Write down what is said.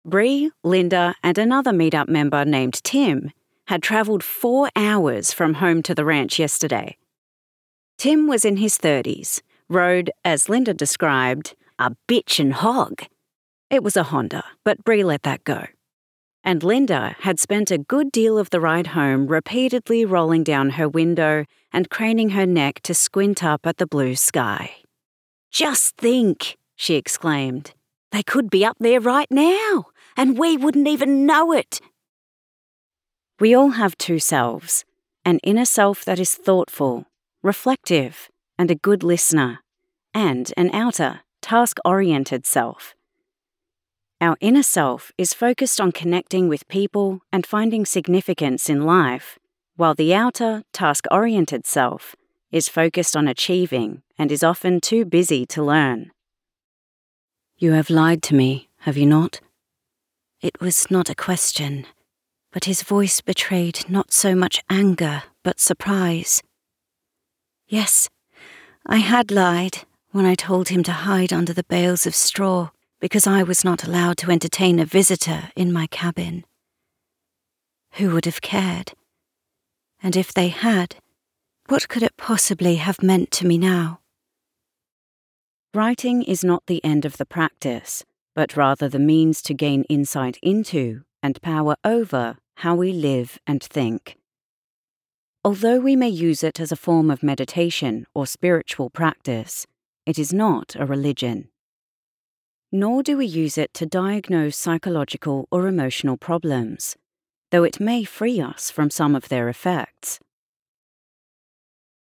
Bree, Linda, and another meetup member named Tim had travelled 4 hours from home to the ranch yesterday. Tim was in his 30s, rode, as Linda described, a bitchin' hog. It was a Honda, but Bree let that go. And Linda had spent a good deal of the ride home repeatedly rolling down her window and craning her neck to squint up at the blue sky. "Just think," she exclaimed, "they could be up there right now, and we wouldn't even know it." We all have two selves, an inner self that is thoughtful, reflective, and a good listener, and an outer, task-oriented self. Our inner self is focused on connecting with people and finding significance in life, while the outer, task-oriented self is focused on achieving and is often too busy to learn. "You have lied to me, have you not?" It was not a question, but his voice betrayed not so much anger, but surprise. Yes, I had lied when I told him to hide under the bales of straw because I was not allowed to entertain a visitor in my cabin. Who would have cared? And if they had, what could it possibly have meant to me now? Writing is not the end of the practice, but rather the means to gain insight into and power over how we live and think. Although we may use it as a form of meditation or spiritual practice, it is not a religion. Nor do we use it to diagnose psychological or emotional problems, though it may free us from some of their effects.